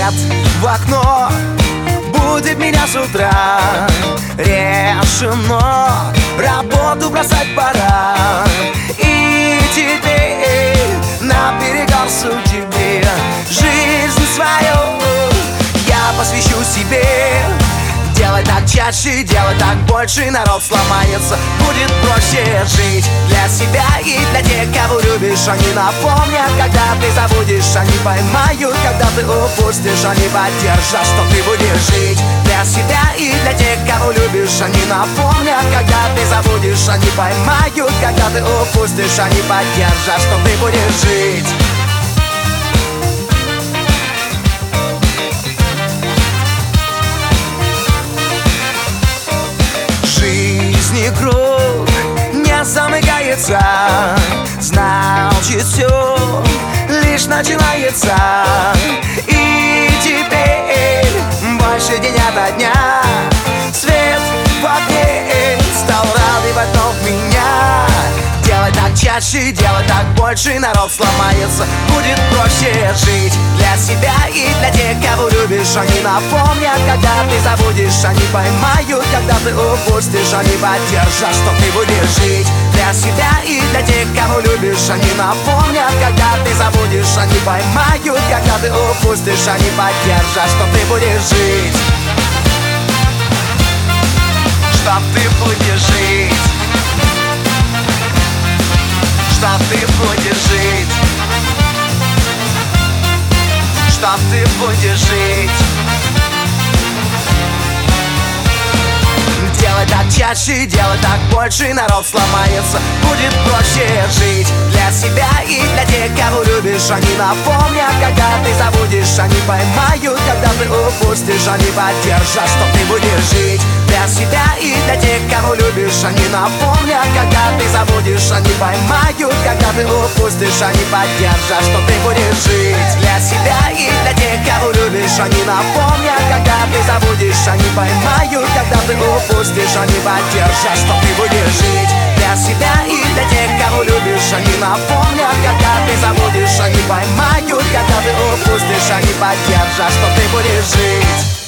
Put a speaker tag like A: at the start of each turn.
A: Свет в окно будет меня с утра. Решено, работу бросать пора. И теперь на перекор судьбе жизнь свою я посвящу себе. Делай так чаще, делай так больше, народ сломается, будет проще жить для себя и для тех, кого любишь. Они напомнят, когда ты забудешь, они поймают, когда ты упустишь, они поддержат, что ты будешь жить для себя и для тех, кого любишь. Они напомнят, когда ты забудешь, они поймают, когда ты упустишь, они поддержат, что ты будешь жить. Жизни круг не замыкается, значит все лишь начинается. И теперь больше день ото дня свет в окне стал радовать вновь меня. Делай так чаще, делай так больше, народ сломается, будет проще жить для себя и для тех, кого любишь. Они напомнят, когда ты забудешь, они поймают, когда ты упустишь, они поддержат, что ты будешь жить для себя и для тех, кого любишь. Они напомнят, когда ты забудешь, они поймают, когда ты упустишь, они поддержат, что ты будешь жить. Что ты будешь жить. Что ты будешь жить. Что ты будешь жить. Делай так чаще, делай так больше, народ сломается, будет проще жить для себя и для тех, кого любишь. Они напомнят, когда ты забудешь, они поймают, когда ты упустишь, они поддержат, что ты будешь жить для себя и для тех, кого любишь. Они напомнят, когда ты забудешь, они поймают, когда ты упустишь, они поддержат, что ты будешь жить для себя и для тех, кого любишь. Они напомнят, когда ты забудешь, они поймают, когда ты упустишь, они поддержат, что ты будешь жить для себя и для тех, кого любишь. Они напомнят, когда ты забудешь, они поймают, когда ты упустишь, они поддержат, что ты будешь жить.